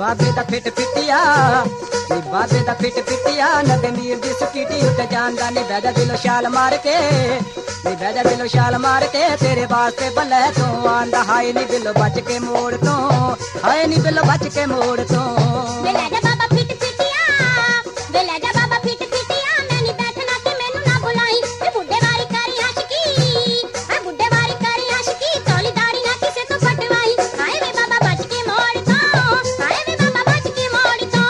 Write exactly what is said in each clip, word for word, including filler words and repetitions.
बाबे दा फिट फिटिया नी बाबे दा फिट फिटिया नबे मीर दी स्कीटी उत्ते जानदा नी बैजा दिलो शाल मार के नी बैजा दिलो शाल मार के तेरे वास्ते बल्ले तू आंदा हाय नी बिलो बच के मोड़ तो हाय नी बिलो बच के मोड़ तो वेले जा बाबा फिट फिटिया वेले जा बाबा फिट फिटिया मैं नी बैठना कि मैनू ना बुलाई ए बुड्ढे वारी करी आशिकी ए बुड्ढे वारी करी आशिकी तोली दाढ़ी ना किसे तो पटवाई हाय वे बाबा बच के मोड़ तो हाय वे बाबा बच के मोड़ तो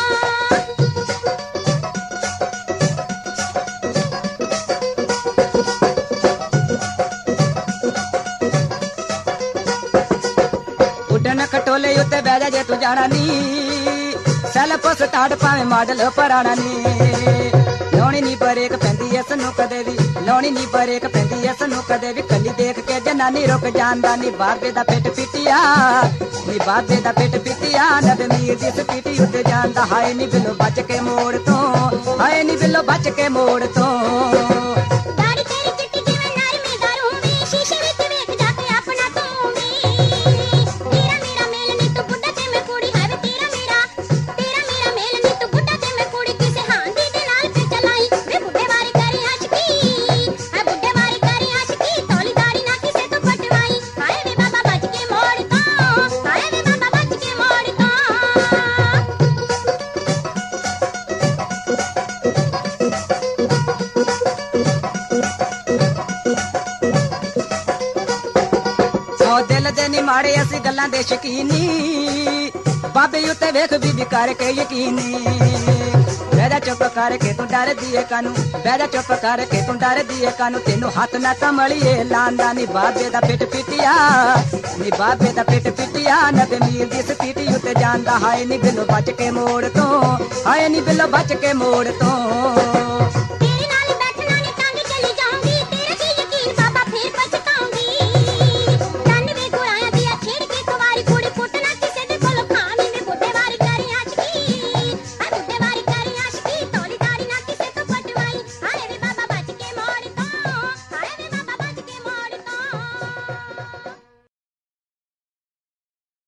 उड़न खटोले उत्ते बैजा जे तू जाना नी सेल्फ स्टार्ट पावे मॉडल पराना नी लौनी नी बरेक पैंदी ऐ सनू कदे भी लौनी नी बरेक पैंदी ऐ सनू कदे भी कली देख के जनानी रुक जांदा नी बाबे दा फिट फिटिया नी बाबे दा फिट फिटिया नबे मीर दी स्पीटी उत्ते जांदा हाय नी बिलो बच के मोड़ तो हाय नी बिलो बच के मोड़ तो दाढ़ी तेरी चिट्टी जिवें नरमी दारू वी शीशे विच वेख जाके अपना तू वी तेरा मेरा मेल नी तू बुड्ढा ते मैं कुड़ी है वे तेरा मेरा तेरा मेरा मेल नी तू बुड्ढा ते मैं कुड़ी किसे हांडी दे नाल पे चलाई वे बुड्ढे वारी करी आशिकी है बुड्ढे वारी करी आशिकी तोली दाढ़ी ना किसे तो पटवाई हाय वे बाबा बच के मोड़ तो हाय वे बाबा बच के मोड़ तो सौ दिल दे नी माड़े असी गल्लां दे शकीनी बाबे उत्ते वेख बीबी करके यकीनी बैजा चुप करके तू डर दिए कानू बैजा चुप करके तू डर दिए कानू तेनू हाथ ना कमलिए लांदा नी बाबे दा फिट फिटिया नी बाबे दा फिट फिटिया नबे मीर दी स्पीटी उत्ते जांदा हाय नी बिलो बच के मोड़ तो हाय नी बिलो बच के मोड़ तो